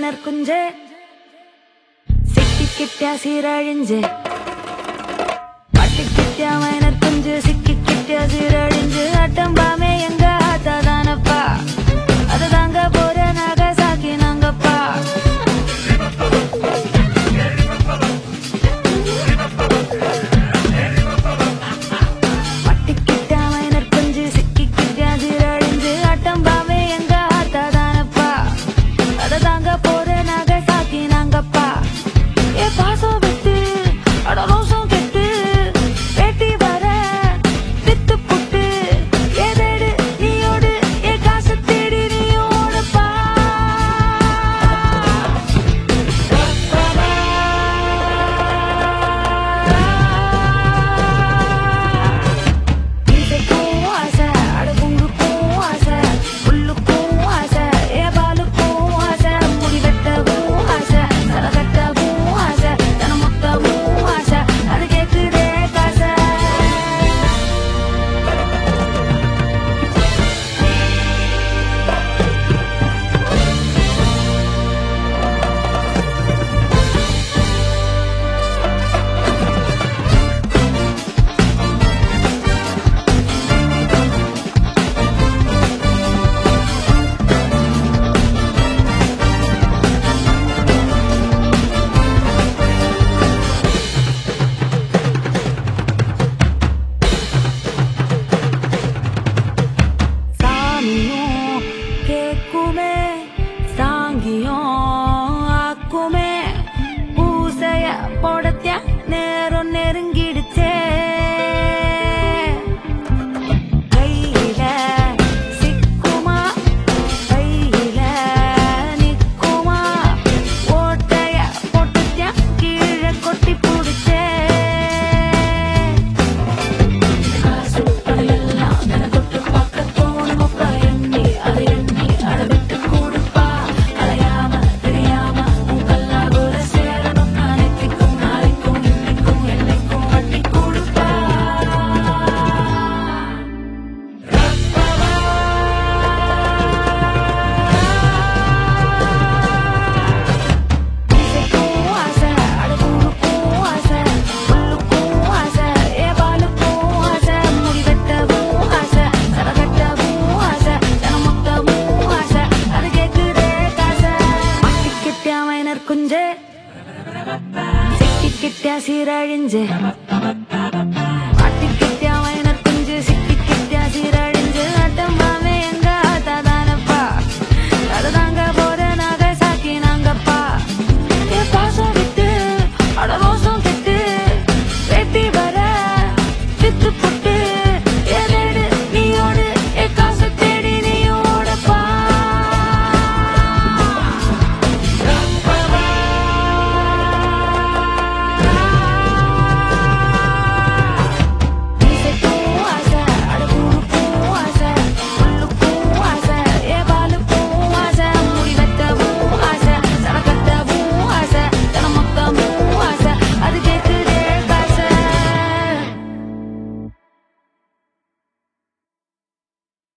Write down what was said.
minor குஞ்சே சிக்கிக்கிட்டா சீரழிஞ்சு பட்டிக்கிட்டா minor குஞ்சு சிக்கிக்கிட்டா சீரழிஞ்சு அட்டம்பாமே எங்க ஆத்தாதானப்பா அது தாங்க போற நாகசாக்கி நாங்கப்பா பட்டிக்கிட்டா மைனர் குஞ்சு சிக்கிக்கிட்டா சீரழிஞ்சு அட்டம்பாமே எங்க ஆத்தாதானப்பா அது தாங்க போற நாகசாக்கி நாங்கப்பா ஏ பாசம் விட்டு அட ரோசம் கெட்டு வேட்டி வர வித்து புட்டு ஏதேடு நீயோடு ஏ காசு தேடி நீயோடுப்பா மீசைக்கும் ஆசை அடகுங்குக்கும் ஆசை புல்லுக்கும் ஆசை ஏ பாலுக்கும் ஆசை முடி வெட்டவும் ஆசை தலை கட்டவும் ஆசை தனம் மொத்தவும் ஆசை அது கேக்குதே காசை சாமியும் கேக்குமே சாங்கியும் ஆக்குமே பூசைய போடத்தியா நேரம் நெருங்கிடுச்சே கையில சிக்குமா கையில நிக்குமா ஓட்டைய போட்டுத்தியா கீழே கொட்டி புடிச்சே காசு பணையெல்லாம் என தொட்டு பார்க்க தோணும் அப்பா எண்ணி அதை எண்ணி அதை விட்டு கொடுப்பா அலையாம தெரியாம உன் கல்லாபுர சேரணும் நாளைக்கும் நாளைக்கும் இன்னைக்கும் என்னைக்கும் வட்டி கொடுப்பா மீசைக்கும் ஆசை அடகுருக்கும் ஆசை புல்லுக்கும் ஆசை ஏ பாலுக்கும் ஆசை முடி வெட்டவும் ஆசை தலை கட்டவும் ஆசை தனம் மொத்தவும் ஆசை அது கேக்குதே காசை மாட்டிக்கிட்டா மைனர் குஞ்சே சிக்கிக்கிட்டா சீரழிஞ்சு